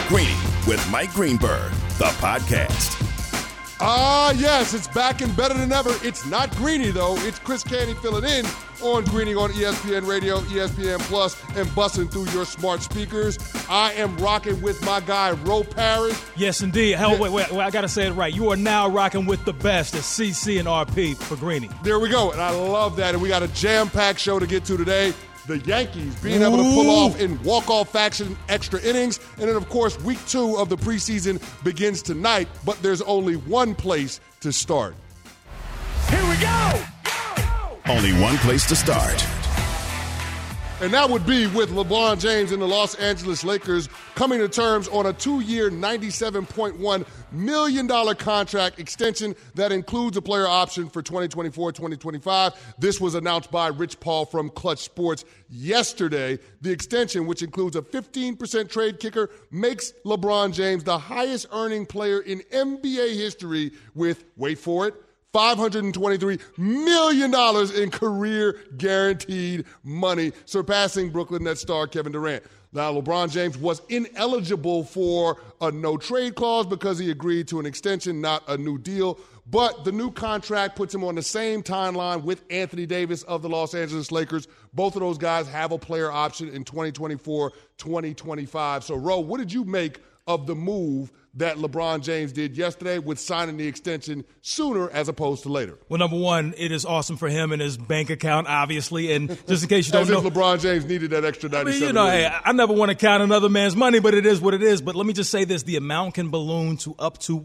Greeny with Mike Greenberg, the podcast. Yes, it's back and better than ever. It's not Greeny, though. It's Chris Canty filling in on Greeny on ESPN Radio, ESPN Plus, and busting through your smart speakers. I am rocking with my guy, Ro Parrish. Yes, indeed. Wait, I got to say it right. You are now rocking with the best at CC and RP for Greeny. There we go, and I love that. And we got a jam-packed show to get to today. The Yankees being able to pull off in walk-off fashion extra innings. And then, of course, week 2 of the preseason begins tonight, but there's only one place to start. Here we go! Only one place to start. And that would be with LeBron James and the Los Angeles Lakers coming to terms on a 2-year, $97.1 million contract extension that includes a player option for 2024-2025. This was announced by Rich Paul from Clutch Sports yesterday. The extension, which includes a 15% trade kicker, makes LeBron James the highest earning player in NBA history with, wait for it, $523 million in career guaranteed money, surpassing Brooklyn Nets star Kevin Durant. Now, LeBron James was ineligible for a no-trade clause because he agreed to an extension, not a new deal. But the new contract puts him on the same timeline with Anthony Davis of the Los Angeles Lakers. Both of those guys have a player option in 2024, 2025. So, Ro, what did you make of the move that LeBron James did yesterday with signing the extension sooner as opposed to later? Well, number one, it is awesome for him and his bank account, obviously. And just in case you don't know. As if LeBron James needed that extra $97 million. Hey, I never want to count another man's money, but it is what it is. But let me just say this. The amount can balloon to up to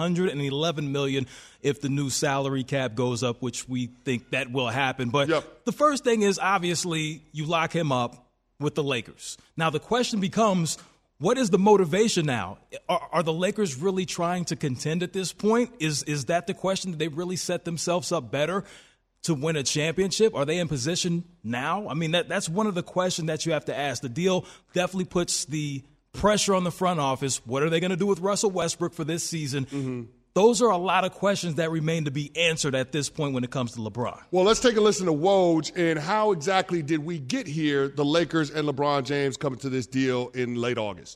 $111 million if the new salary cap goes up, which we think that will happen. But The first thing is, obviously, you lock him up with the Lakers. Now, the question becomes, what is the motivation now? Are the Lakers really trying to contend at this point? Is that the question? Did they really set themselves up better to win a championship? Are they in position now? I mean, that's one of the questions that you have to ask. The deal definitely puts the pressure on the front office. What are they going to do with Russell Westbrook for this season? Mm-hmm. Those are a lot of questions that remain to be answered at this point when it comes to LeBron. Well, let's take a listen to Woj and how exactly did we get here, the Lakers and LeBron James coming to this deal in late August?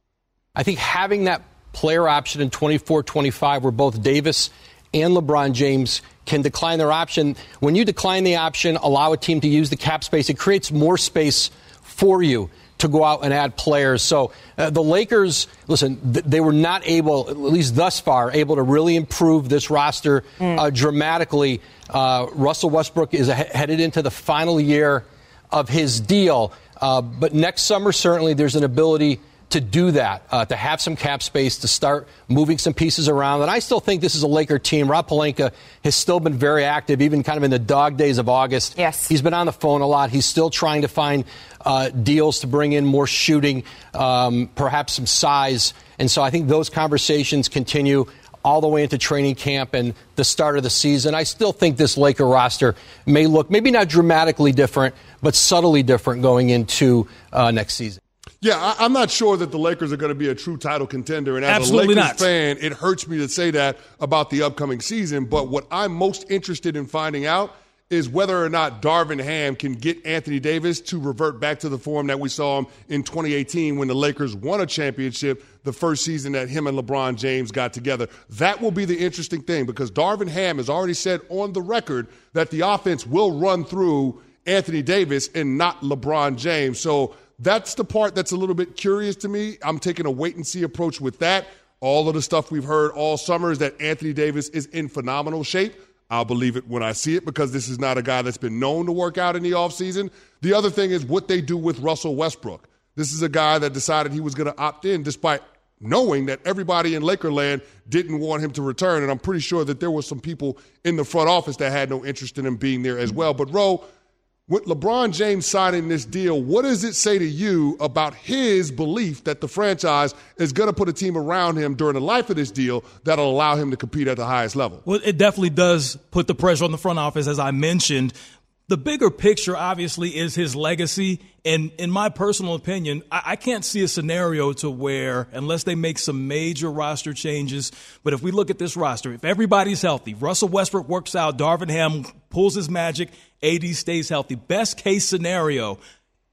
I think having that player option in 24-25 where both Davis and LeBron James can decline their option. When you decline the option, allow a team to use the cap space, it creates more space for you to go out and add players. So the Lakers, listen, they were not able, at least thus far, able to really improve this roster dramatically. Russell Westbrook is headed into the final year of his deal. But next summer, certainly, there's an ability to do that, to have some cap space, to start moving some pieces around. And I still think this is a Laker team. Rob Pelinka has still been very active, even kind of in the dog days of August. Yes. He's been on the phone a lot. He's still trying to find deals to bring in more shooting, perhaps some size. And so I think those conversations continue all the way into training camp and the start of the season. I still think this Laker roster may look maybe not dramatically different, but subtly different going into next season. Yeah, I'm not sure that the Lakers are going to be a true title contender. And as Absolutely a Lakers not. fan, it hurts me to say that about the upcoming season. But what I'm most interested in finding out is whether or not Darvin Ham can get Anthony Davis to revert back to the form that we saw him in 2018 when the Lakers won a championship the first season that him and LeBron James got together. That will be the interesting thing because Darvin Ham has already said on the record that the offense will run through Anthony Davis and not LeBron James. So that's the part that's a little bit curious to me. I'm taking a wait-and-see approach with that. All of the stuff we've heard all summer is that Anthony Davis is in phenomenal shape. I'll believe it when I see it because this is not a guy that's been known to work out in the offseason. The other thing is what they do with Russell Westbrook. This is a guy that decided he was going to opt in despite knowing that everybody in Lakerland didn't want him to return. And I'm pretty sure that there were some people in the front office that had no interest in him being there as well. But, Ro, with LeBron James signing this deal, what does it say to you about his belief that the franchise is going to put a team around him during the life of this deal that'll allow him to compete at the highest level? Well, it definitely does put the pressure on the front office, as I mentioned. The bigger picture, obviously, is his legacy. And in my personal opinion, I can't see a scenario to where, unless they make some major roster changes, but if we look at this roster, if everybody's healthy, Russell Westbrook works out, Darvin Ham pulls his magic, AD stays healthy. Best case scenario,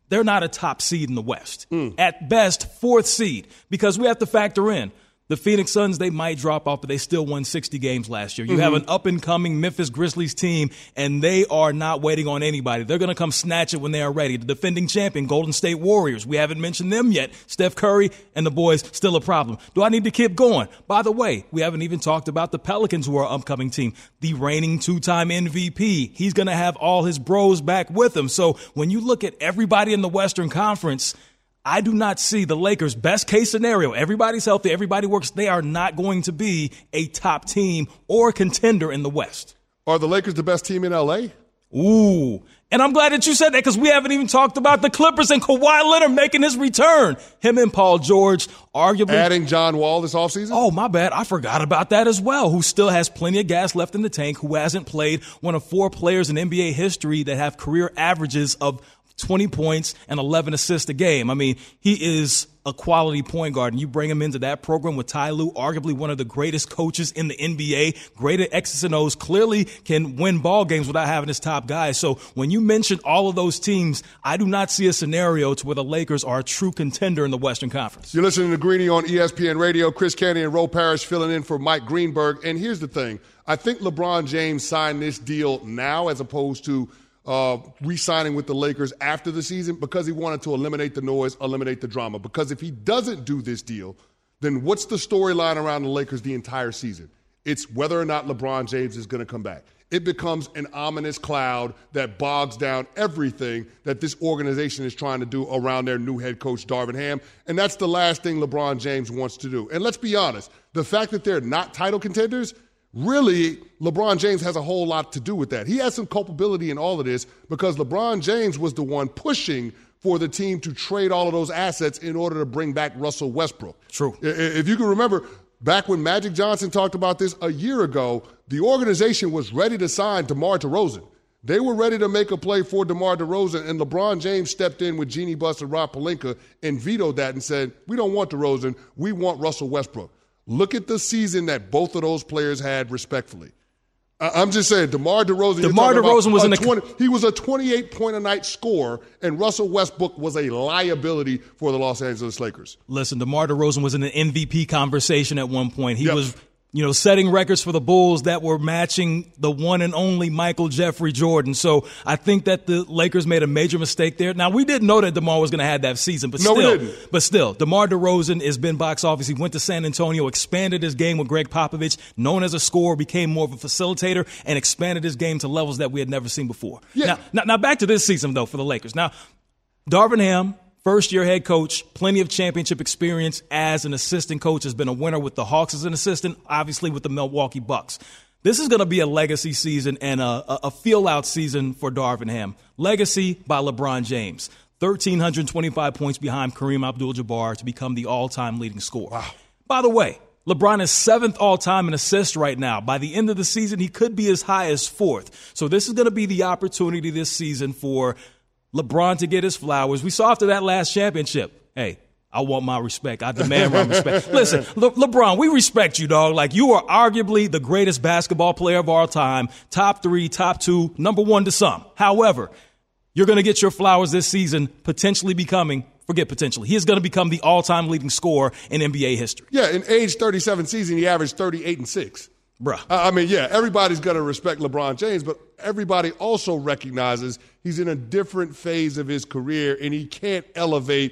they're not a top seed in the West. At best, fourth seed, because we have to factor in the Phoenix Suns. They might drop off, but they still won 60 games last year. You have an up-and-coming Memphis Grizzlies team, and they are not waiting on anybody. They're going to come snatch it when they are ready. The defending champion, Golden State Warriors, we haven't mentioned them yet. Steph Curry and the boys, still a problem. Do I need to keep going? By the way, we haven't even talked about the Pelicans, who are an upcoming team. The reigning two-time MVP. He's going to have all his bros back with him. So when you look at everybody in the Western Conference, I do not see the Lakers' best case scenario. Everybody's healthy. Everybody works. They are not going to be a top team or contender in the West. Are the Lakers the best team in L.A.? Ooh. And I'm glad that you said that, because we haven't even talked about the Clippers and Kawhi Leonard making his return. Him and Paul George arguably. Adding John Wall this offseason? Oh, my bad. I forgot about that as well, who still has plenty of gas left in the tank, who hasn't played, one of 4 players in NBA history that have career averages of 20 points and 11 assists a game. I mean, he is a quality point guard, and you bring him into that program with Ty Lue, arguably one of the greatest coaches in the NBA, great at X's and O's, clearly can win ball games without having his top guys. So when you mention all of those teams, I do not see a scenario to where the Lakers are a true contender in the Western Conference. You're listening to Greeny on ESPN Radio. Chris Canty and Ro Parrish filling in for Mike Greenberg. And here's the thing. I think LeBron James signed this deal now as opposed to re-signing with the Lakers after the season, because he wanted to eliminate the noise, eliminate the drama. Because if he doesn't do this deal, then what's the storyline around the Lakers the entire season? It's whether or not LeBron James is going to come back. It becomes an ominous cloud that bogs down everything that this organization is trying to do around their new head coach, Darvin Ham. And that's the last thing LeBron James wants to do. And let's be honest, the fact that they're not title contenders, really, LeBron James has a whole lot to do with that. He has some culpability in all of this, because LeBron James was the one pushing for the team to trade all of those assets in order to bring back Russell Westbrook. True. If you can remember, back when Magic Johnson talked about this a year ago, the organization was ready to sign DeMar DeRozan. They were ready to make a play for DeMar DeRozan, and LeBron James stepped in with Jeannie Buss and Rob Pelinka and vetoed that and said, we don't want DeRozan, we want Russell Westbrook. Look at the season that both of those players had, respectfully. I'm just saying, DeMar DeRozan. He was a 28-point-a-night scorer, and Russell Westbrook was a liability for the Los Angeles Lakers. Listen, DeMar DeRozan was in an MVP conversation at one point. He was setting records for the Bulls that were matching the one and only Michael Jeffrey Jordan. So I think that the Lakers made a major mistake there. Now, we didn't know that DeMar was going to have that season, but we didn't. But still, DeMar DeRozan has been box office. He went to San Antonio, expanded his game with Greg Popovich, known as a scorer, became more of a facilitator, and expanded his game to levels that we had never seen before. Yeah. Now back to this season, though, for the Lakers. Now, Darvin Ham, first-year head coach, plenty of championship experience as an assistant coach, has been a winner with the Hawks as an assistant, obviously with the Milwaukee Bucks. This is going to be a legacy season and a feel-out season for Darvin Ham. Legacy by LeBron James. 1,325 points behind Kareem Abdul-Jabbar to become the all-time leading scorer. Wow. By the way, LeBron is 7th all-time in assists right now. By the end of the season, he could be as high as 4th. So this is going to be the opportunity this season for LeBron to get his flowers. We saw after that last championship, hey, I want my respect. I demand my respect. Listen, LeBron, we respect you, dog. Like, you are arguably the greatest basketball player of all time. Top 3, top 2, number 1 to some. However, you're going to get your flowers this season, potentially becoming, forget potentially, he is going to become the all-time leading scorer in NBA history. Yeah, in age 37 season, he averaged 38 and 6. Bruh. I mean, yeah, everybody's going to respect LeBron James, but everybody also recognizes he's in a different phase of his career, and he can't elevate,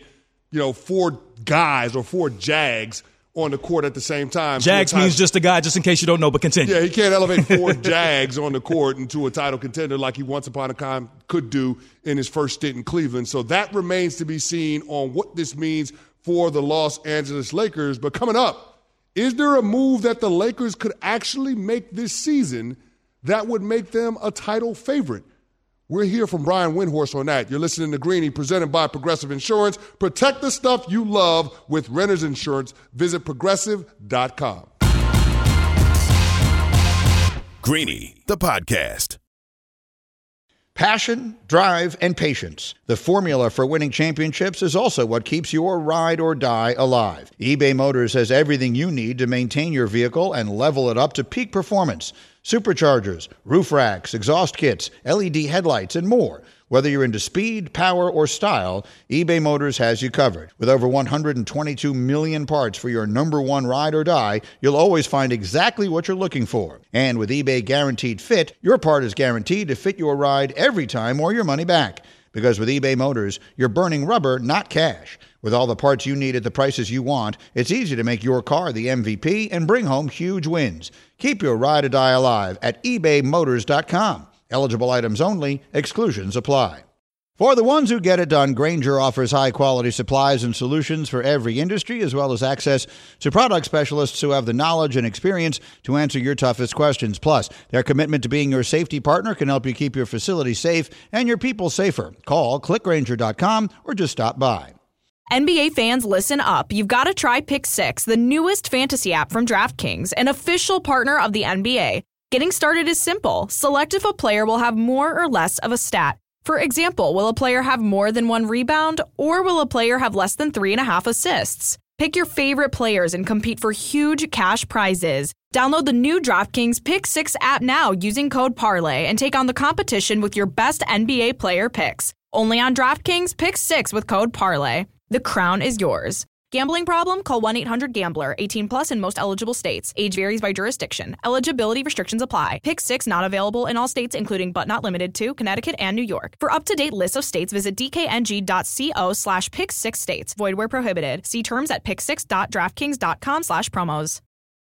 4 guys or 4 Jags on the court at the same time. Jags means just a guy, just in case you don't know, but continue. Yeah, he can't elevate 4 Jags on the court into a title contender like he once upon a time could do in his first stint in Cleveland. So that remains to be seen on what this means for the Los Angeles Lakers. But coming up, is there a move that the Lakers could actually make this season that would make them a title favorite? We're here from Brian Windhorst on that. You're listening to Greeny, presented by Progressive Insurance. Protect the stuff you love with Renter's Insurance. Visit Progressive.com. Greeny, the podcast. Passion, drive, and patience. The formula for winning championships is also what keeps your ride or die alive. eBay Motors has everything you need to maintain your vehicle and level it up to peak performance. Superchargers, roof racks, exhaust kits, LED headlights, and more. Whether you're into speed, power, or style, eBay Motors has you covered. With over 122 million parts for your number one ride or die, you'll always find exactly what you're looking for. And with eBay Guaranteed Fit, your part is guaranteed to fit your ride every time or your money back. Because with eBay Motors, you're burning rubber, not cash. With all the parts you need at the prices you want, it's easy to make your car the MVP and bring home huge wins. Keep your ride or die alive at ebaymotors.com. Eligible items only. Exclusions apply. For the ones who get it done, Grainger offers high-quality supplies and solutions for every industry, as well as access to product specialists who have the knowledge and experience to answer your toughest questions. Plus, their commitment to being your safety partner can help you keep your facility safe and your people safer. Call, clickgrainger.com, or just stop by. NBA fans, listen up. You've got to try Pick 6, the newest fantasy app from DraftKings, an official partner of the NBA. Getting started is simple. Select if a player will have more or less of a stat. For example, will a player have more than 1 rebound, or will a player have less than 3.5 assists? Pick your favorite players and compete for huge cash prizes. Download the new DraftKings Pick 6 app now using code PARLAY and take on the competition with your best NBA player picks. Only on DraftKings Pick 6 with code PARLAY. The crown is yours. Gambling problem? Call 1-800-GAMBLER. 18 plus in most eligible states. Age varies by jurisdiction. Eligibility restrictions apply. Pick 6 not available in all states, including but not limited to Connecticut and New York. For up-to-date lists of states, visit dkng.co/pick6states. Void where prohibited. See terms at pick6.draftkings.com/promos.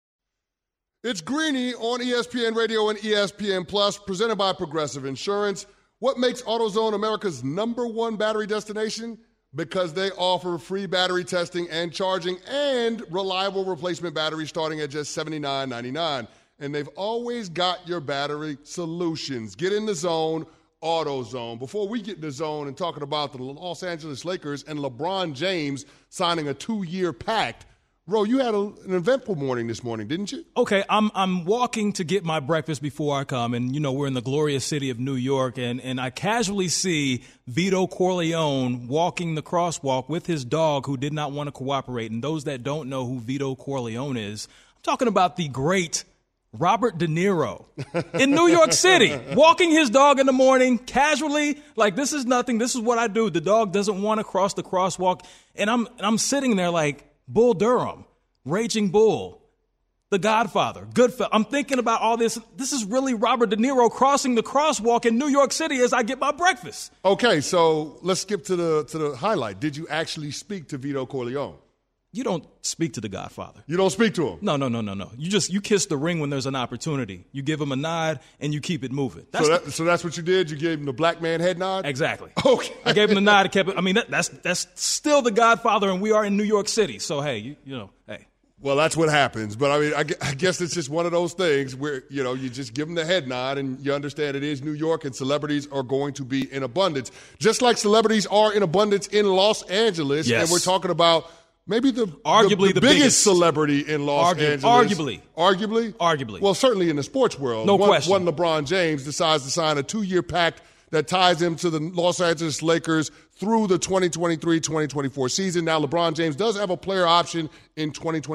It's Greeny on ESPN Radio and ESPN Plus, presented by Progressive Insurance. What makes AutoZone America's #1 battery destination? Because they offer free battery testing and charging and reliable replacement batteries starting at just $79.99. And they've always got your battery solutions. Get in the zone, AutoZone. Before we get in the zone and talking about the Los Angeles Lakers and LeBron James signing a 2-year pact, Ro, you had an eventful morning this morning, didn't you? Okay, I'm walking to get my breakfast before I come, and, we're in the glorious city of New York, and I casually see Vito Corleone walking the crosswalk with his dog who did not want to cooperate. And those that don't know who Vito Corleone is, I'm talking about the great Robert De Niro in New York City, walking his dog in the morning casually, like this is nothing, this is what I do. The dog doesn't want to cross the crosswalk, and I'm sitting there like, Bull Durham, Raging Bull, The Godfather, Goodfellas. I'm thinking about all this. This is really Robert De Niro crossing the crosswalk in New York City as I get my breakfast. Okay, so let's skip to the highlight. Did you actually speak to Vito Corleone? You don't speak to The Godfather. You don't speak to him? No. You kiss the ring when there's an opportunity. You give him a nod, and you keep it moving. So that's what you did? You gave him the black man head nod? Exactly. Okay. I gave him the nod. Kept it. I mean, that's still The Godfather, and we are in New York City. So, hey, hey. Well, that's what happens. But, I mean, I guess it's just one of those things where, you just give them the head nod and you understand it is New York and celebrities are going to be in abundance. Just like celebrities are in abundance in Los Angeles. Yes. And we're talking about maybe the biggest celebrity in Los Angeles. Arguably. Well, certainly in the sports world. No question. One LeBron James decides to sign a 2-year pact that ties him to the Los Angeles Lakers through the 2023-2024 season. Now, LeBron James does have a player option in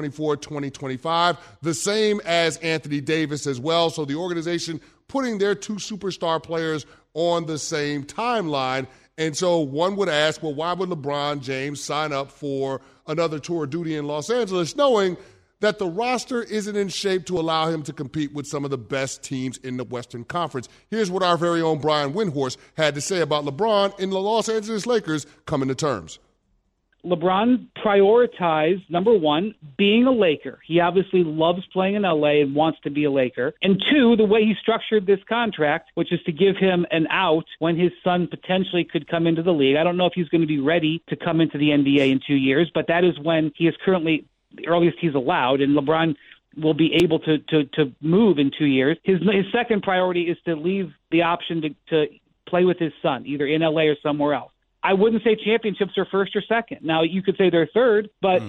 2024-2025, the same as Anthony Davis as well. So the organization putting their 2 superstar players on the same timeline. And so one would ask, well, why would LeBron James sign up for another tour of duty in Los Angeles, knowing that the roster isn't in shape to allow him to compete with some of the best teams in the Western Conference? Here's what our very own Brian Windhorst had to say about LeBron and the Los Angeles Lakers coming to terms. LeBron prioritized, number one, being a Laker. He obviously loves playing in L.A. and wants to be a Laker. And 2, the way he structured this contract, which is to give him an out when his son potentially could come into the league. I don't know if he's going to be ready to come into the NBA in 2 years, but that is when he is currently the earliest he's allowed, and LeBron will be able to move in 2 years. His second priority is to leave the option to play with his son, either in L.A. or somewhere else. I wouldn't say championships are first or second. Now, you could say they're third, but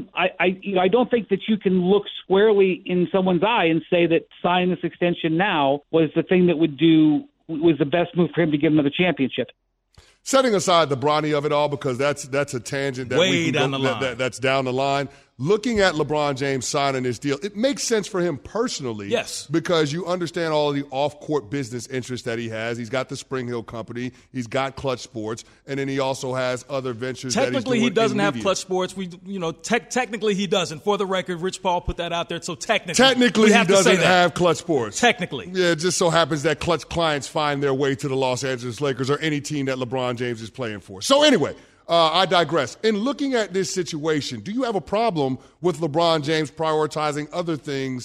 I don't think that you can look squarely in someone's eye and say that signing this extension now was the thing that was the best move for him to give him the championship. Setting aside the Bronny of it all, because that's a tangent that way down the line. That's down the line. looking at LeBron James signing this deal, it makes sense for him personally. Yes. Because you understand all of the off-court business interests that he has. He's got the Spring Hill Company. He's got Clutch Sports. And then he also has other ventures that he's doing. Technically, he doesn't have Clutch Sports. Technically, he doesn't. For the record, Rich Paul put that out there. So technically he doesn't have Clutch Sports. Technically. Yeah, it just so happens that Clutch clients find their way to the Los Angeles Lakers or any team that LeBron James is playing for. So anyway, I digress. In looking at this situation, do you have a problem with LeBron James prioritizing other things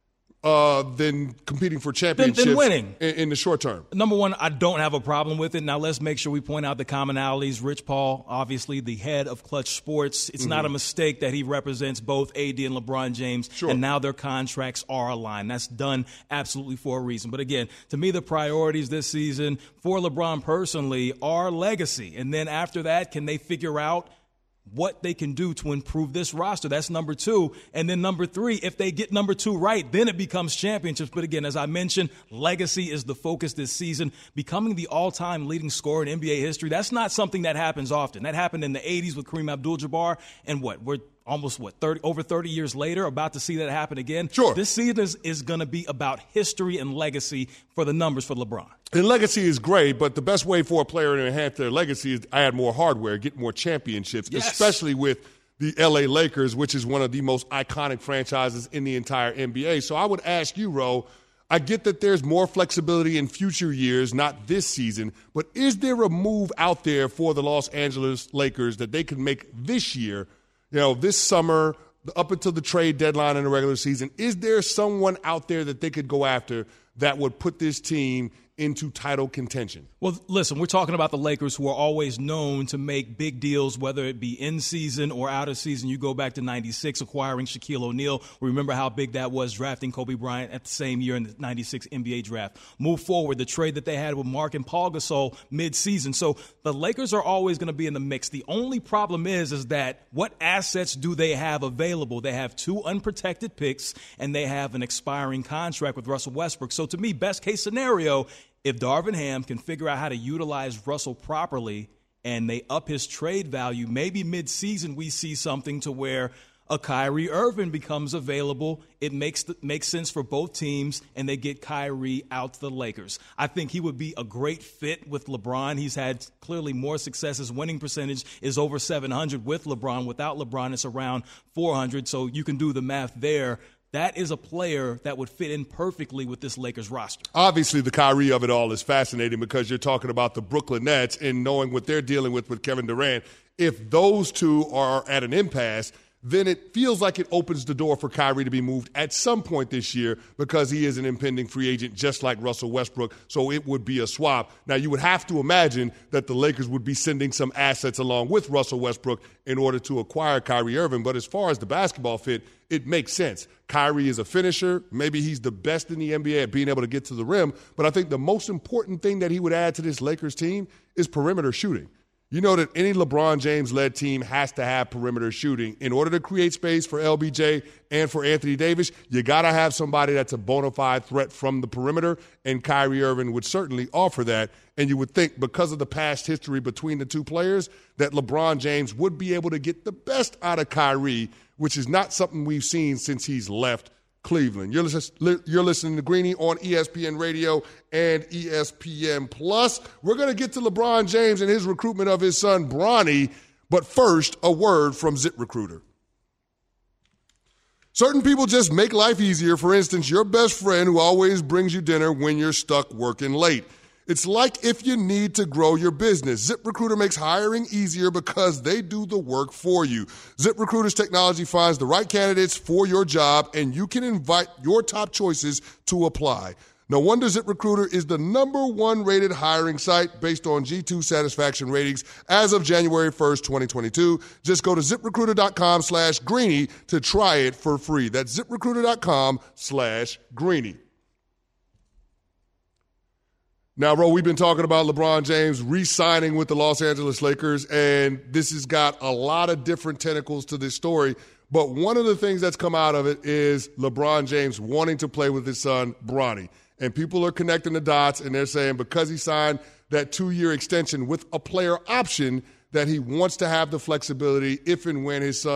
than competing for championships than winning in the short term? Number one, I don't have a problem with it. Now, let's make sure we point out the commonalities. Rich Paul, obviously the head of Clutch Sports. It's not a mistake that he represents both AD and LeBron James, and now their contracts are aligned. That's done absolutely for a reason. But again, to me, the priorities this season for LeBron personally are legacy. And then after that, can they figure out what they can do to improve this roster? That's number two. And then number three, if they get number two right, then it becomes championships. But again, as I mentioned, legacy is the focus this season. Becoming the all-time leading scorer in NBA history, that's not something that happens often. That happened in the 80s with Kareem Abdul-Jabbar. And we're almost, 30 years later, about to see that happen again. Sure. This season is going to be about history and legacy for the numbers for LeBron. And legacy is great, but the best way for a player to enhance their legacy is add more hardware, get more championships, especially with the L.A. Lakers, which is one of the most iconic franchises in the entire NBA. So I would ask you, Ro, I get that there's more flexibility in future years, not this season, but is there a move out there for the Los Angeles Lakers that they can make this year, this summer, up until the trade deadline in the regular season? Is there someone out there that they could go after that would put this team into title contention? Well, listen, we're talking about the Lakers, who are always known to make big deals, whether it be in season or out of season. You go back to 96, acquiring Shaquille O'Neal. Remember how big that was, drafting Kobe Bryant at the same year in the 96 NBA draft. Move forward, the trade that they had with Mark and Paul Gasol mid-season. So the Lakers are always going to be in the mix. The only problem is that what assets do they have available? They have 2 unprotected picks, and they have an expiring contract with Russell Westbrook. So to me, best case scenario, if Darvin Ham can figure out how to utilize Russell properly and they up his trade value, maybe mid-season we see something to where a Kyrie Irving becomes available. It makes sense for both teams, and they get Kyrie out to the Lakers. I think he would be a great fit with LeBron. He's had clearly more success. His winning percentage is over 700 with LeBron. Without LeBron, it's around 400, so you can do the math there. That is a player that would fit in perfectly with this Lakers roster. Obviously, the Kyrie of it all is fascinating because you're talking about the Brooklyn Nets and knowing what they're dealing with Kevin Durant. If those two are at an impasse, then it feels like it opens the door for Kyrie to be moved at some point this year because he is an impending free agent just like Russell Westbrook, so it would be a swap. Now, you would have to imagine that the Lakers would be sending some assets along with Russell Westbrook in order to acquire Kyrie Irving, but as far as the basketball fit, it makes sense. Kyrie is a finisher. Maybe he's the best in the NBA at being able to get to the rim, but I think the most important thing that he would add to this Lakers team is perimeter shooting. You know that any LeBron James-led team has to have perimeter shooting. In order to create space for LBJ and for Anthony Davis, you got to have somebody that's a bona fide threat from the perimeter, and Kyrie Irving would certainly offer that. And you would think because of the past history between the two players that LeBron James would be able to get the best out of Kyrie, which is not something we've seen since he's left Cleveland. You're listening to Greeny on ESPN Radio and ESPN Plus. We're going to get to LeBron James and his recruitment of his son, Bronny, but first, a word from ZipRecruiter. Certain people just make life easier. For instance, your best friend who always brings you dinner when you're stuck working late. It's like if you need to grow your business. ZipRecruiter makes hiring easier because they do the work for you. ZipRecruiter's technology finds the right candidates for your job, and you can invite your top choices to apply. No wonder ZipRecruiter is the #1 rated hiring site based on G2 satisfaction ratings as of January 1st, 2022. Just go to ZipRecruiter.com/Greeny to try it for free. That's ZipRecruiter.com/Greeny. Now, Ro, we've been talking about LeBron James re-signing with the Los Angeles Lakers, and this has got a lot of different tentacles to this story. But one of the things that's come out of it is LeBron James wanting to play with his son, Bronny. And people are connecting the dots, and they're saying because he signed that 2-year extension with a player option that he wants to have the flexibility if and when his son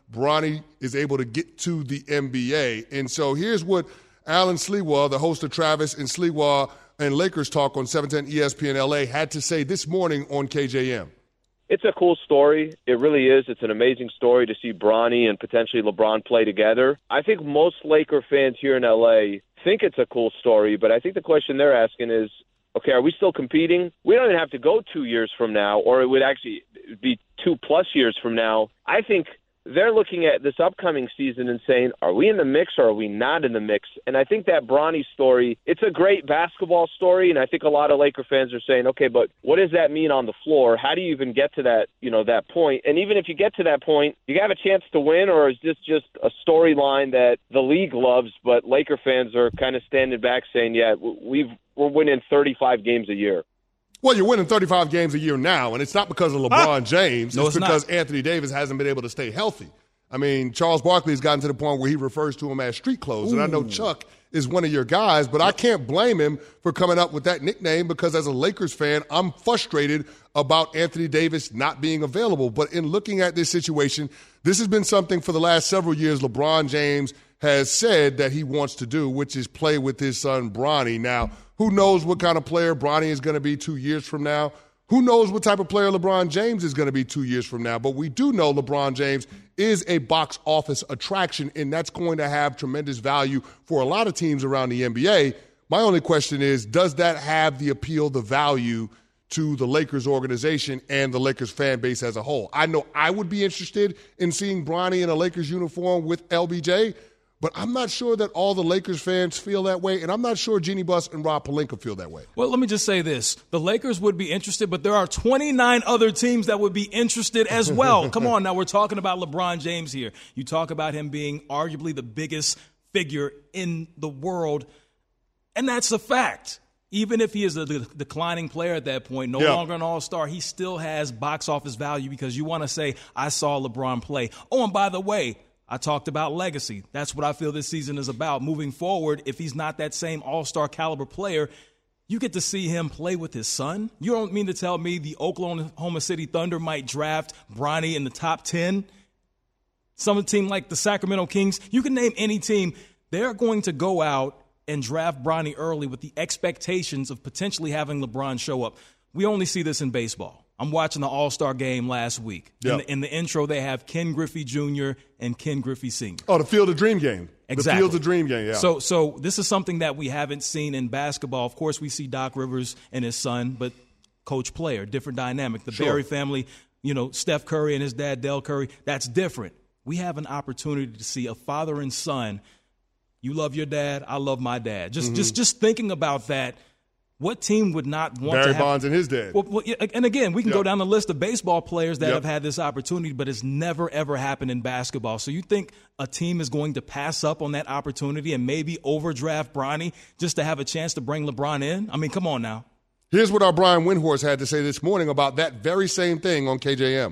Bronny is able to get to the NBA. And so here's what Alan Sliwa, the host of Travis and Sliwa and Lakers Talk on 710 ESPN LA, had to say this morning on KJM. It's a cool story. It really is. It's an amazing story to see Bronny and potentially LeBron play together. I think most Laker fans here in LA think it's a cool story, but I think the question they're asking is, okay, are we still competing? We don't even have to go 2 years from now, or it would actually be 2+ years from now. I think they're looking at this upcoming season and saying, are we in the mix or are we not in the mix? And I think that Bronny story, it's a great basketball story, and I think a lot of Laker fans are saying, okay, but what does that mean on the floor? How do you even get to that, that point? And even if you get to that point, you have a chance to win, or is this just a storyline that the league loves, but Laker fans are kind of standing back saying, yeah, we're winning 35 games a year? Well, you're winning 35 games a year now, and it's not because of LeBron James. No, it's because Anthony Davis hasn't been able to stay healthy. I mean, Charles Barkley has gotten to the point where he refers to him as street clothes, and I know Chuck is one of your guys, but I can't blame him for coming up with that nickname because as a Lakers fan, I'm frustrated about Anthony Davis not being available. But in looking at this situation, this has been something for the last several years LeBron James has said that he wants to do, which is play with his son Bronny. Now, who knows what kind of player Bronny is going to be 2 years from now? Who knows what type of player LeBron James is going to be 2 years from now? But we do know LeBron James is a box office attraction, and that's going to have tremendous value for a lot of teams around the NBA. My only question is, does that have the appeal, the value to the Lakers organization and the Lakers fan base as a whole? I know I would be interested in seeing Bronny in a Lakers uniform with LBJ, but I'm not sure that all the Lakers fans feel that way, and I'm not sure Jeannie Buss and Rob Pelinka feel that way. Well, let me just say this. The Lakers would be interested, but there are 29 other teams that would be interested as well. Come on, now we're talking about LeBron James here. You talk about him being arguably the biggest figure in the world, and that's a fact. Even if he is a declining player at that point, no longer an all-star, he still has box office value because you want to say, I saw LeBron play. Oh, and by the way, I talked about legacy. That's what I feel this season is about. Moving forward, if he's not that same all-star caliber player, you get to see him play with his son. You don't mean to tell me the Oklahoma City Thunder might draft Bronny in the top 10? Some team like the Sacramento Kings, you can name any team. They're going to go out and draft Bronny early with the expectations of potentially having LeBron show up. We only see this in baseball. I'm watching the All-Star game last week. Yep. In the intro, they have Ken Griffey Jr. and Ken Griffey Sr. Oh, the Field of Dream game. Exactly. The Field of Dream game, yeah. So this is something that we haven't seen in basketball. Of course, we see Doc Rivers and his son, but coach player, different dynamic. The Barry family, Steph Curry and his dad, Del Curry, that's different. We have an opportunity to see a father and son. You love your dad, I love my dad. Just thinking about that. What team would not want Barry to have Bonds and his dad? Well, and again, we can go down the list of baseball players that have had this opportunity, but it's never, ever happened in basketball. So you think a team is going to pass up on that opportunity and maybe overdraft Bronny just to have a chance to bring LeBron in? I mean, come on now. Here's what our Brian Windhorst had to say this morning about that very same thing on KJM.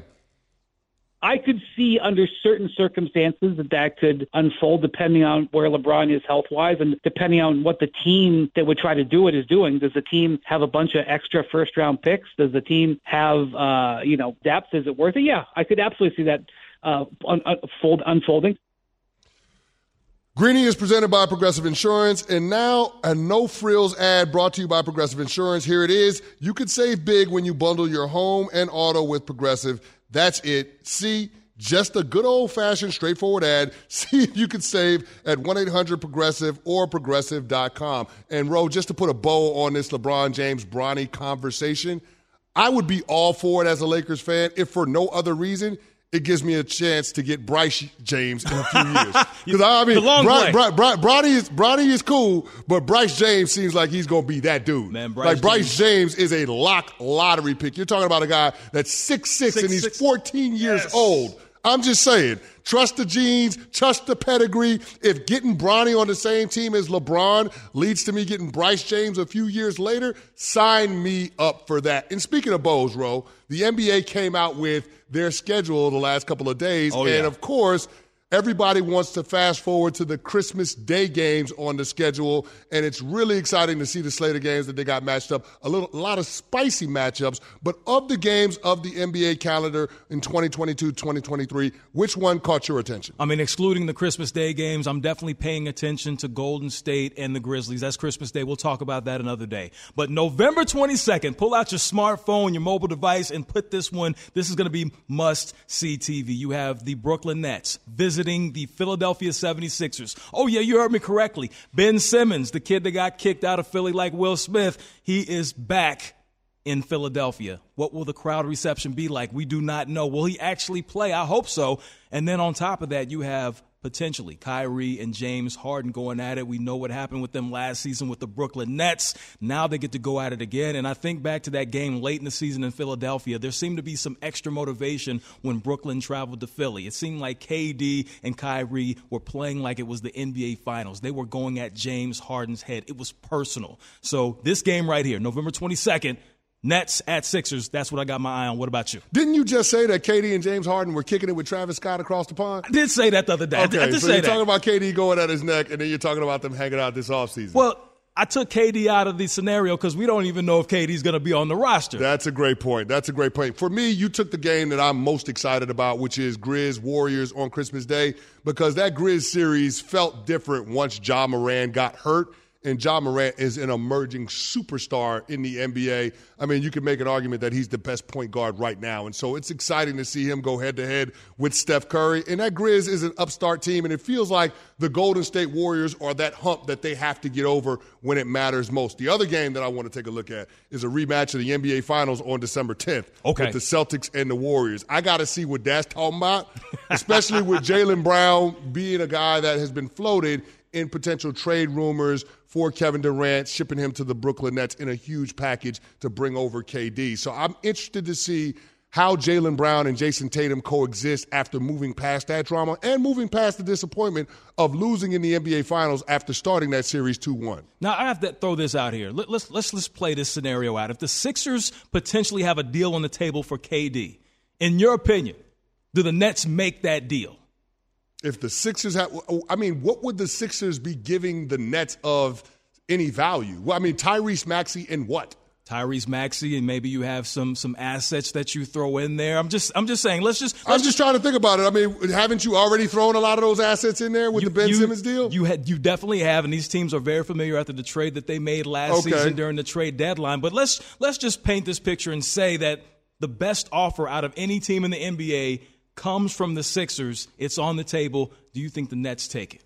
I could see under certain circumstances that could unfold depending on where LeBron is health-wise and depending on what the team that would try to do it is doing. Does the team have a bunch of extra first-round picks? Does the team have, depth? Is it worth it? Yeah, I could absolutely see that unfolding. Greeny is presented by Progressive Insurance, and now a no-frills ad brought to you by Progressive Insurance. Here it is. You could save big when you bundle your home and auto with Progressive. That's it. See, just a good old-fashioned straightforward ad. See if you can save at 1-800-PROGRESSIVE or Progressive.com. And, Ro, just to put a bow on this LeBron James-Bronny conversation, I would be all for it as a Lakers fan if for no other reason it gives me a chance to get Bryce James in a few years. Because Bronny is cool, but Bryce James seems like he's going to be that dude. Man, Bryce James is a lottery pick. You're talking about a guy that's 6'6", and he's 14 years old. I'm just saying, trust the genes, trust the pedigree. If getting Bronny on the same team as LeBron leads to me getting Bryce James a few years later, sign me up for that. And speaking of bows, Ro, the NBA came out with their schedule the last couple of days. Of course, Everybody wants to fast forward to the Christmas Day games on the schedule, and it's really exciting to see the slate of games that they got matched up. A lot of spicy matchups, but of the games of the NBA calendar in 2022-2023, which one caught your attention? I mean, excluding the Christmas Day games, I'm definitely paying attention to Golden State and the Grizzlies. That's Christmas Day. We'll talk about that another day. But November 22nd, pull out your smartphone, your mobile device, and put this one. This is going to be must-see TV. You have the Brooklyn Nets visiting the Philadelphia 76ers. Oh, yeah, you heard me correctly. Ben Simmons, the kid that got kicked out of Philly like Will Smith, he is back in Philadelphia. What will the crowd reception be like? We do not know. Will he actually play? I hope so. And then on top of that, you have potentially Kyrie and James Harden going at it. We know what happened with them last season with the Brooklyn Nets. Now they get to go at it again. And I think back to that game late in the season in Philadelphia, there seemed to be some extra motivation when Brooklyn traveled to Philly. It seemed like KD and Kyrie were playing like it was the NBA Finals. They were going at James Harden's head. It was personal. So this game right here, November 22nd, Nets at Sixers, that's what I got my eye on. What about you? Didn't you just say that KD and James Harden were kicking it with Travis Scott across the pond? I did say that the other day. Okay, I did so say you're that. talking about KD going at his neck, and then you're talking about them hanging out this offseason. Well, I took KD out of the scenario because we don't even know if KD's going to be on the roster. That's a great point. For me, you took the game that I'm most excited about, which is Grizz Warriors on Christmas Day, because that Grizz series felt different once Ja Morant got hurt. And Ja Morant is an emerging superstar in the NBA. I mean, you can make an argument that he's the best point guard right now. And so it's exciting to see him go head-to-head with Steph Curry. And that Grizz is an upstart team, and it feels like the Golden State Warriors are that hump that they have to get over when it matters most. The other game that I want to take a look at is a rematch of the NBA Finals on December 10th with the Celtics and the Warriors. I got to see what that's talking about, especially with Jaylen Brown being a guy that has been floated in potential trade rumors for Kevin Durant, shipping him to the Brooklyn Nets in a huge package to bring over KD. So I'm interested to see how Jaylen Brown and Jason Tatum coexist after moving past that drama and moving past the disappointment of losing in the NBA Finals after starting that series 2-1. Now, I have to throw this out here. Let's play this scenario out. If the Sixers potentially have a deal on the table for KD, in your opinion, do the Nets make that deal? If the Sixers what would the Sixers be giving the Nets of any value? Well, I mean, Tyrese Maxey and what? Tyrese Maxey, and maybe you have some assets that you throw in there. I'm just saying. I'm just trying to think about it. I mean, haven't you already thrown a lot of those assets in there with the Ben Simmons deal? You definitely have, and these teams are very familiar after the trade that they made last season during the trade deadline. But let's just paint this picture and say that the best offer out of any team in the NBA comes from the Sixers. It's on the table. Do you think the Nets take it?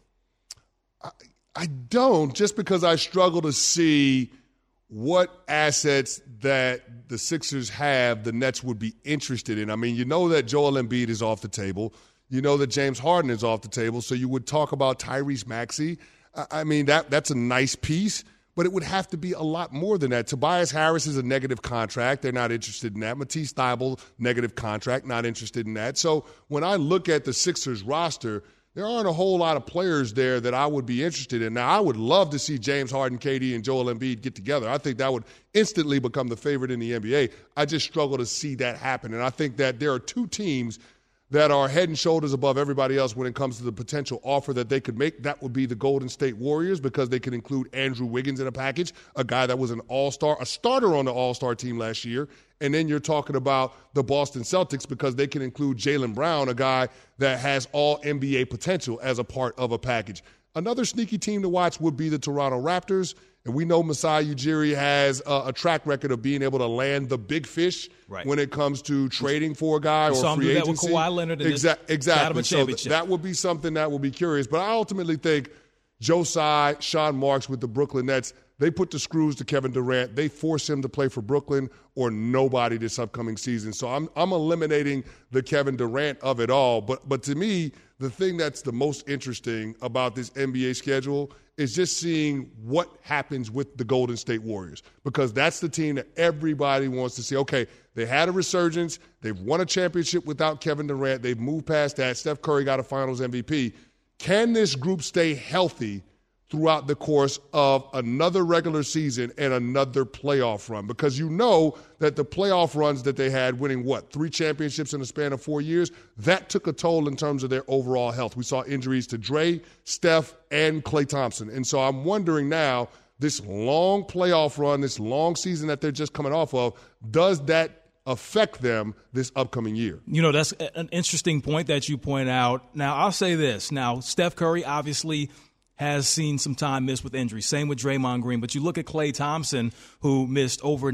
I don't, just because I struggle to see what assets that the Sixers have the Nets would be interested in. I mean, you know that Joel Embiid is off the table. You know that James Harden is off the table. So you would talk about Tyrese Maxey. I mean, that's a nice piece, but it would have to be a lot more than that. Tobias Harris is a negative contract. They're not interested in that. Matisse Thybulle, negative contract, not interested in that. So when I look at the Sixers roster, there aren't a whole lot of players there that I would be interested in. Now, I would love to see James Harden, KD, and Joel Embiid get together. I think that would instantly become the favorite in the NBA. I just struggle to see that happen. And I think that there are two teams that are head and shoulders above everybody else when it comes to the potential offer that they could make. That would be the Golden State Warriors, because they could include Andrew Wiggins in a package, a guy that was an all-star, a starter on the all-star team last year. And then you're talking about the Boston Celtics, because they can include Jaylen Brown, a guy that has all NBA potential as a part of a package. Another sneaky team to watch would be the Toronto Raptors. And we know Masai Ujiri has a track record of being able to land the big fish when it comes to trading for a guy or free agency. That with Kawhi Leonard Exactly. So that would be something that would be curious. But I ultimately think Joe Tsai, Sean Marks with the Brooklyn Nets, they put the screws to Kevin Durant. They force him to play for Brooklyn or nobody this upcoming season. So I'm eliminating the Kevin Durant of it all. But to me, the thing that's the most interesting about this NBA schedule is just seeing what happens with the Golden State Warriors, because that's the team that everybody wants to see. Okay, they had a resurgence. They've won a championship without Kevin Durant. They've moved past that. Steph Curry got a Finals MVP. Can this group stay healthy throughout the course of another regular season and another playoff run, because you know that the playoff runs that they had, winning 3 championships in the span of 4 years, that took a toll in terms of their overall health. We saw injuries to Dre, Steph, and Klay Thompson. And so I'm wondering now, this long playoff run, this long season that they're just coming off of, does that affect them this upcoming year? You know, that's an interesting point that you point out. Now, I'll say this. Now, Steph Curry obviously has seen some time missed with injury. Same with Draymond Green. But you look at Klay Thompson, who missed over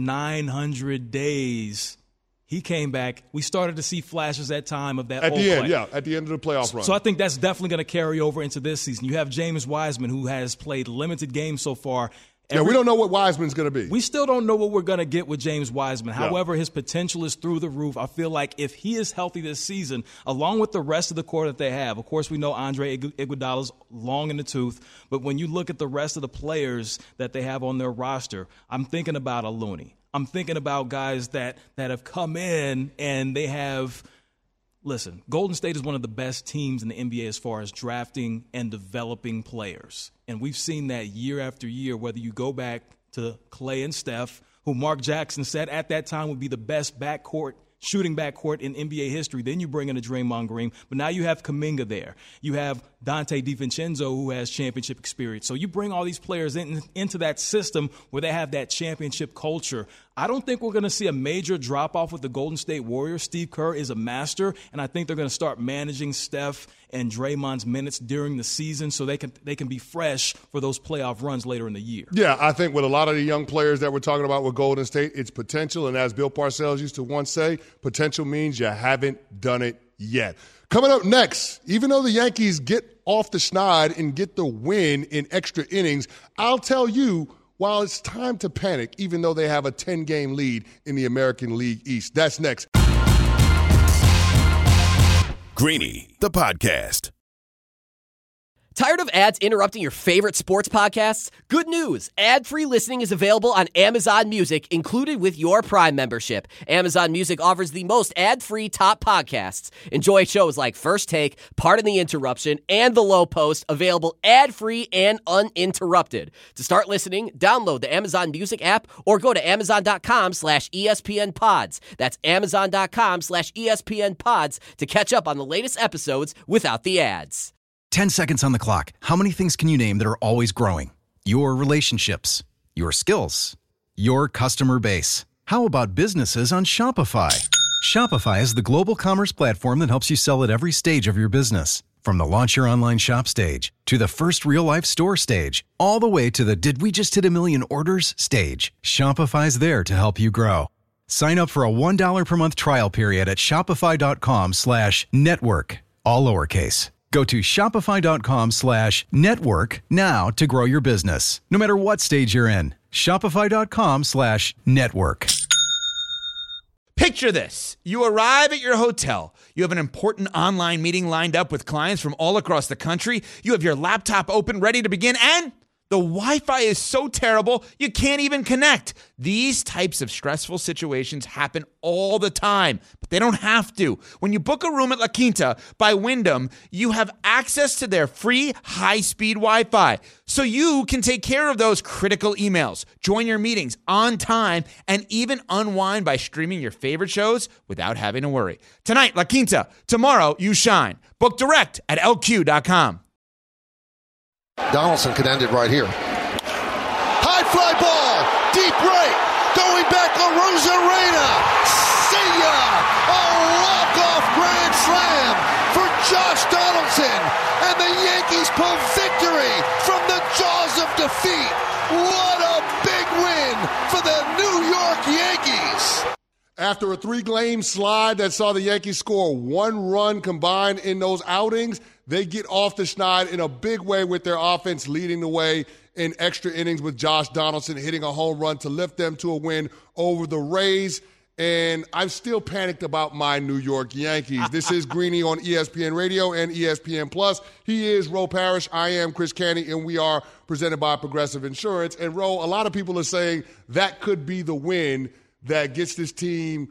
900 days. He came back. We started to see flashes at time of that. At the end, yeah, at the end of the playoff run. So I think that's definitely going to carry over into this season. You have James Wiseman, who has played limited games so far. We don't know what Wiseman's going to be. We still don't know what we're going to get with James Wiseman. However, his potential is through the roof. I feel like if he is healthy this season, along with the rest of the core that they have, of course we know Andre Iguodala's long in the tooth, but when you look at the rest of the players that they have on their roster, I'm thinking about a Looney. I'm thinking about guys that have come in and they have – listen, Golden State is one of the best teams in the NBA as far as drafting and developing players. And we've seen that year after year, whether you go back to Klay and Steph, who Mark Jackson said at that time would be the best shooting backcourt in NBA history. Then you bring in a Draymond Green. But now you have Kuminga there. You have Dante DiVincenzo, who has championship experience. So you bring all these players into that system where they have that championship culture. I don't think we're going to see a major drop-off with the Golden State Warriors. Steve Kerr is a master, and I think they're going to start managing Steph and Draymond's minutes during the season so they can be fresh for those playoff runs later in the year. Yeah, I think with a lot of the young players that we're talking about with Golden State, it's potential. And as Bill Parcells used to once say, potential means you haven't done it yet. Coming up next, even though the Yankees get off the schneid and get the win in extra innings, I'll tell you, while it's time to panic, even though they have a 10-game lead in the American League East. That's next. Greeny, the podcast. Tired of ads interrupting your favorite sports podcasts? Good news! Ad-free listening is available on Amazon Music, included with your Prime membership. Amazon Music offers the most ad-free top podcasts. Enjoy shows like First Take, Pardon the Interruption, and The Low Post, available ad-free and uninterrupted. To start listening, download the Amazon Music app or go to amazon.com/ESPNpods. That's amazon.com/ESPNpods to catch up on the latest episodes without the ads. 10 seconds on the clock. How many things can you name that are always growing? Your relationships, your skills, your customer base. How about businesses on Shopify? Shopify is the global commerce platform that helps you sell at every stage of your business. From the launch your online shop stage to the first real-life store stage, all the way to the did we just hit a million orders stage. Shopify's there to help you grow. Sign up for a $1 per month trial period at shopify.com/network, all lowercase. Go to shopify.com/network now to grow your business, no matter what stage you're in. Shopify.com/network. Picture this. You arrive at your hotel. You have an important online meeting lined up with clients from all across the country. You have your laptop open, ready to begin, and the Wi-Fi is so terrible, you can't even connect. These types of stressful situations happen all the time, but they don't have to. When you book a room at La Quinta by Wyndham, you have access to their free high-speed Wi-Fi, so you can take care of those critical emails, join your meetings on time, and even unwind by streaming your favorite shows without having to worry. Tonight, La Quinta. Tomorrow, you shine. Book direct at LQ.com. Donaldson could end it right here. High fly ball, deep right, going back to Rosarena. See ya! A walk-off grand slam for Josh Donaldson, and the Yankees pull victory from the jaws of defeat. What a big win for the New York Yankees! After a 3-game slide that saw the Yankees score 1 run combined in those outings, they get off the schneid in a big way with their offense leading the way in extra innings with Josh Donaldson hitting a home run to lift them to a win over the Rays. And I'm still panicked about my New York Yankees. This is Greeny on ESPN Radio and ESPN Plus. He is Ro Parrish. I am Chris Canty, and we are presented by Progressive Insurance. And Ro, a lot of people are saying that could be the win that gets this team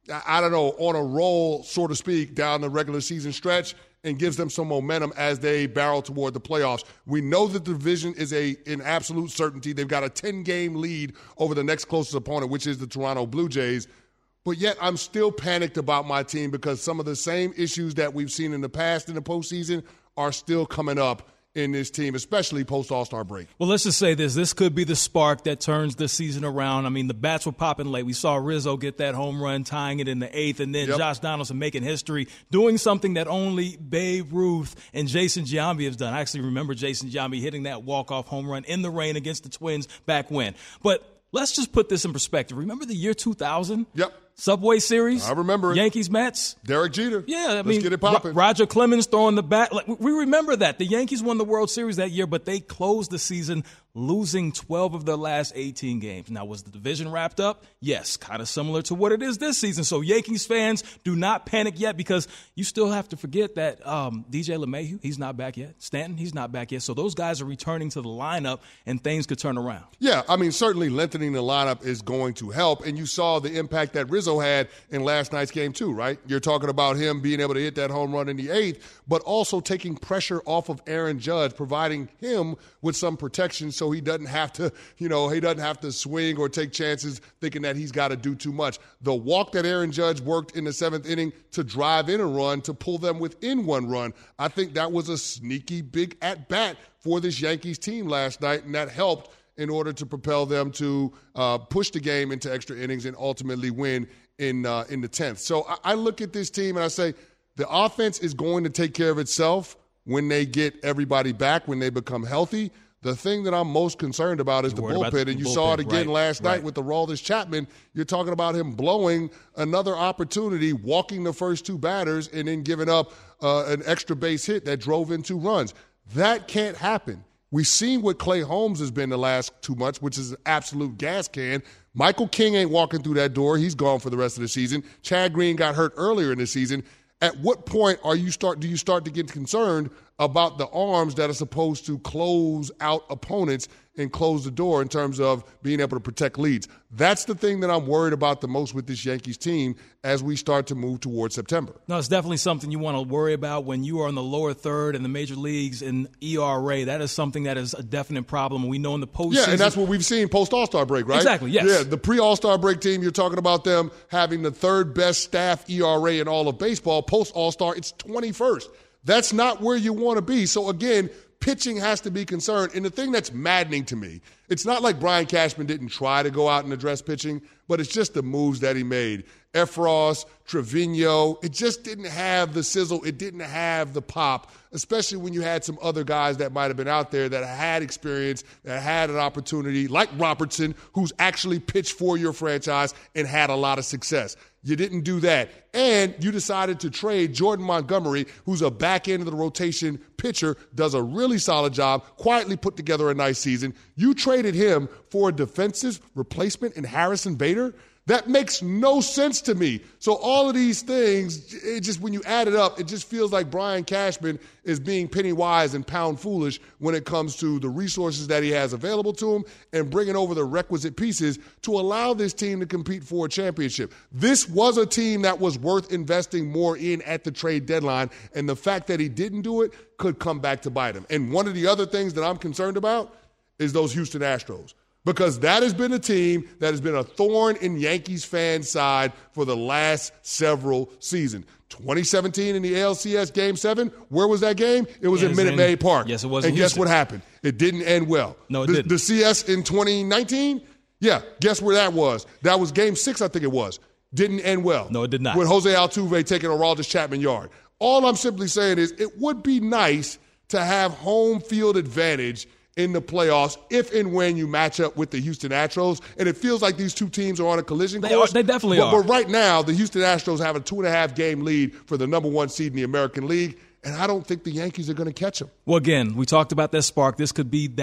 I don't know, on a roll, so to speak, down the regular season stretch and gives them some momentum as they barrel toward the playoffs. We know that the division is an absolute certainty. They've got a 10-game lead over the next closest opponent, which is the Toronto Blue Jays. But yet I'm still panicked about my team because some of the same issues that we've seen in the past in the postseason are still coming up in this team, especially post-All-Star break. Well, let's just say this. This could be the spark that turns this season around. I mean, the bats were popping late. We saw Rizzo get that home run, tying it in the 8th, and then Josh Donaldson making history, doing something that only Babe Ruth and Jason Giambi have done. I actually remember Jason Giambi hitting that walk-off home run in the rain against the Twins back when. But let's just put this in perspective. Remember the year 2000? Yep. Subway Series? I remember it. Yankees-Mets? Derek Jeter. Yeah, Let's get it popping. Roger Clemens throwing the bat. Like, we remember that. The Yankees won the World Series that year, but they closed the season losing 12 of their last 18 games. Now, was the division wrapped up? Yes, kind of similar to what it is this season. So Yankees fans, do not panic yet because you still have to forget that DJ LeMahieu, he's not back yet. Stanton, he's not back yet. So those guys are returning to the lineup, and things could turn around. Yeah, I mean, certainly lengthening the lineup is going to help, and you saw the impact that Rizzo had in last night's game too, right? You're talking about him being able to hit that home run in the 8th, but also taking pressure off of Aaron Judge, providing him with some protection so he doesn't have to, he doesn't have to swing or take chances thinking that he's got to do too much. The walk that Aaron Judge worked in the 7th inning to drive in a run, to pull them within one run, I think that was a sneaky big at-bat for this Yankees team last night, and that helped in order to propel them to push the game into extra innings and ultimately win in the 10th. So I look at this team and I say the offense is going to take care of itself when they get everybody back, when they become healthy. The thing that I'm most concerned about is the bullpen, and you saw it again last night with the Aroldis Chapman. You're talking about him blowing another opportunity, walking the first 2 batters, and then giving up an extra base hit that drove in 2 runs. That can't happen. We've seen what Clay Holmes has been the last 2 months, which is an absolute gas can. Michael King ain't walking through that door. He's gone for the rest of the season. Chad Green got hurt earlier in the season. At what point do you start to get concerned about the arms that are supposed to close out opponents and close the door in terms of being able to protect leads? That's the thing that I'm worried about the most with this Yankees team as we start to move towards September. No, it's definitely something you want to worry about when you are in the lower third in the major leagues in ERA. That is something that is a definite problem. We know in the postseason. Yeah, and that's what we've seen post-All-Star break, right? Exactly, yes. Yeah, the pre-All-Star break team, you're talking about them having the 3rd best staff ERA in all of baseball. Post-All-Star, it's 21st. That's not where you want to be. So, again, pitching has to be concerned. And the thing that's maddening to me, it's not like Brian Cashman didn't try to go out and address pitching, but it's just the moves that he made. Efros, Trevino, it just didn't have the sizzle. It didn't have the pop, especially when you had some other guys that might have been out there that had experience, that had an opportunity, like Robertson, who's actually pitched for your franchise and had a lot of success. You didn't do that. And you decided to trade Jordan Montgomery, who's a back end of the rotation pitcher, does a really solid job, quietly put together a nice season. You traded him for a defensive replacement in Harrison Bader? That makes no sense to me. So all of these things, it just when you add it up, it just feels like Brian Cashman is being penny wise and pound foolish when it comes to the resources that he has available to him and bringing over the requisite pieces to allow this team to compete for a championship. This was a team that was worth investing more in at the trade deadline, and the fact that he didn't do it could come back to bite him. And one of the other things that I'm concerned about is those Houston Astros. Because that has been a team that has been a thorn in Yankees fans' side for the last several seasons. 2017 in the ALCS Game 7, where was that game? It was in Minute Maid Park. Yes, it was. And guess what happened? It didn't end well. No, it didn't. The CS in 2019, yeah, guess where that was? That was Game 6, I think it was. Didn't end well. No, it did not. With Jose Altuve taking Aroldis Chapman yard. All I'm simply saying is it would be nice to have home field advantage in the playoffs if and when you match up with the Houston Astros. And it feels like these two teams are on a collision course. They definitely are. But right now, the Houston Astros have a 2.5-game lead for the number 1 seed in the American League, and I don't think the Yankees are going to catch them. Well, again, we talked about that spark. This could be that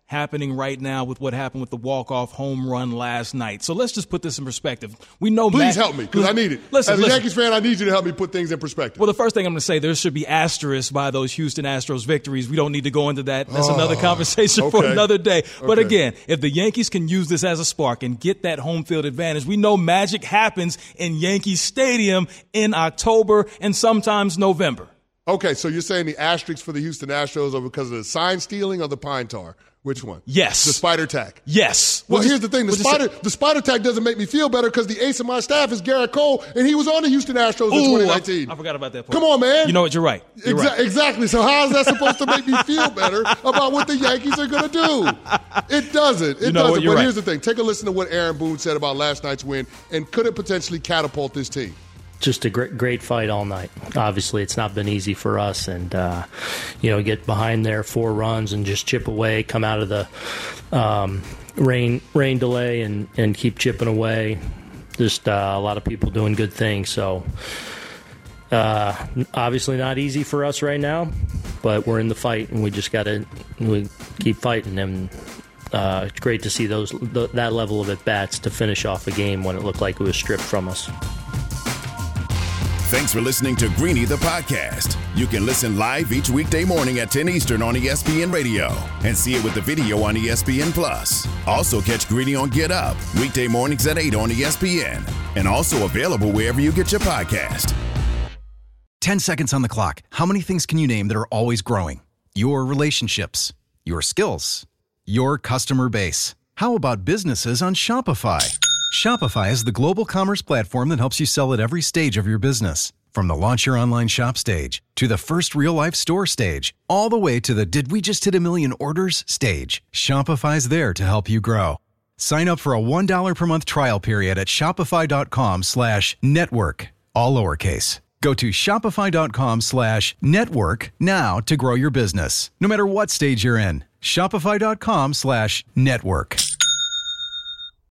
happening right now with what happened with the walk-off home run last night. So let's just put this in perspective. We know Please help me, because I need it. As a Yankees fan, I need you to help me put things in perspective. Well, the first thing I'm going to say, there should be asterisks by those Houston Astros victories. We don't need to go into that. That's another conversation for another day. But again, if the Yankees can use this as a spark and get that home field advantage, we know magic happens in Yankee Stadium in October and sometimes November. Okay, so you're saying the asterisks for the Houston Astros are because of the sign stealing or the pine tar? Which one? Yes. The spider tack? Yes. Well, here's the thing. The spider tack doesn't make me feel better because the ace of my staff is Garrett Cole, and he was on the Houston Astros in 2019. I forgot about that part. Come on, man. You know what? You're right. Exactly. So how is that supposed to make me feel better about what the Yankees are going to do? It doesn't. It doesn't. But here's the thing. Take a listen to what Aaron Boone said about last night's win, and could it potentially catapult this team? Just a great fight all night. Obviously, it's not been easy for us, and get behind there 4 runs and just chip away, come out of the rain delay and keep chipping away. Just a lot of people doing good things. So obviously not easy for us right now, but we're in the fight, and we just we keep fighting. And it's great to see that level of at bats to finish off a game when it looked like it was stripped from us. Thanks for listening to Greeny the podcast. You can listen live each weekday morning at 10 Eastern on ESPN Radio and see it with the video on ESPN Plus. Also catch Greeny on Get Up weekday mornings at 8 on ESPN and also available wherever you get your podcast. 10 seconds on the clock. How many things can you name that are always growing? Your relationships, your skills, your customer base. How about businesses on Shopify? Shopify is the global commerce platform that helps you sell at every stage of your business. From the launch your online shop stage, to the first real-life store stage, all the way to the did we just hit a million orders stage. Shopify's there to help you grow. Sign up for a $1 per month trial period at shopify.com/network, all lowercase. Go to shopify.com/network now to grow your business, no matter what stage you're in. Shopify.com/network.